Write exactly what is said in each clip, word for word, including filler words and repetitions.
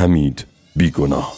حمید بیگناه.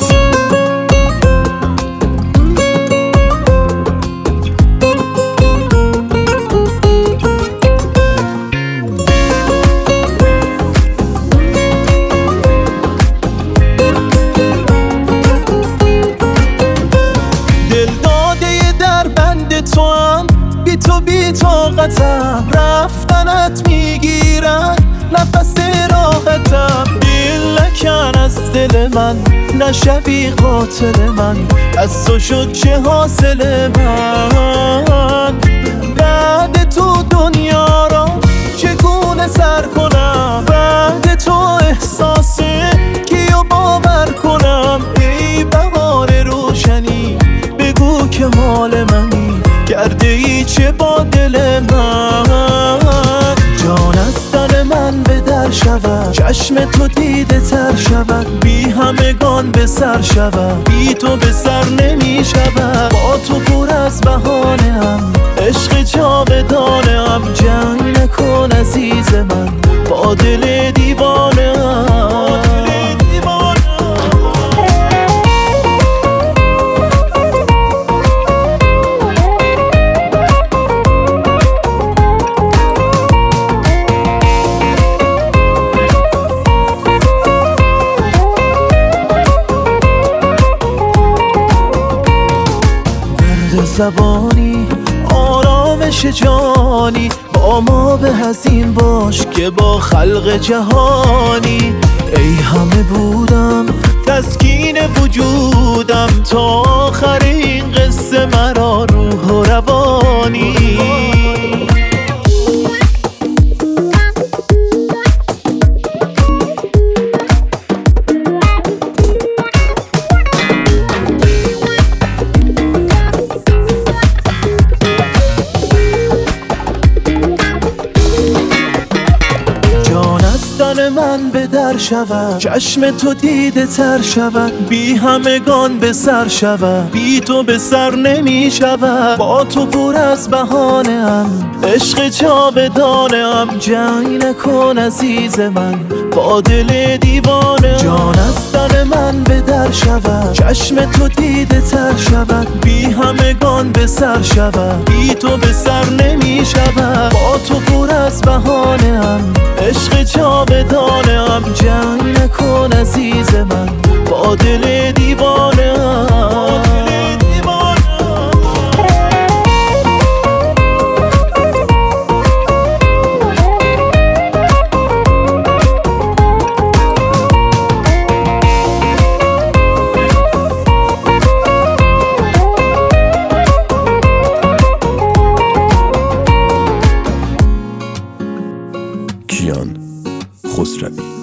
تو هم بی تو بی طاقتم، رفتنت میگیرن نفس راحتم. دل نکن از دل من، نشوی قاتل من، از تو شد چه حاصل من. بعد تو دنیا را چگونه سر کنم، بعد تو احساسه کیو باور کنم. ای بهار روشنی بگو که مال منی، کرده ای چه با دل من. جان از تن من به در شود، چشم تو دیده تر شود، بی همگان به سر شود، بی تو به سر نمی شود. با تو پر از بهانه ام، عشق جاودانه ام. جنگ نکن عزیز من با دل دیوانه ام. زبانی آرامش جانی، با ما به هزین باش که با خلق جهانی. ای همه بودم تسکین وجودم، تا آخر این قصه مرا روح و روانی. من به در شود، چشم تو دیده تر شود، بی همگان به سر شود، بی تو به سر نمی شود. با تو پر از بهانه ام، عشق جاودانه ام. جنگ نکن عزیز من با دل دیوانه. جان از تن من به در شود، چشم تو دیده تر شود، بی همگان به سر شود، بی تو به سر نمی شود. با تو پر از بهانه ام، عشق جاودانه ام. جنگ نکن عزیز من با دل دیوانه ام. کیان خسروی.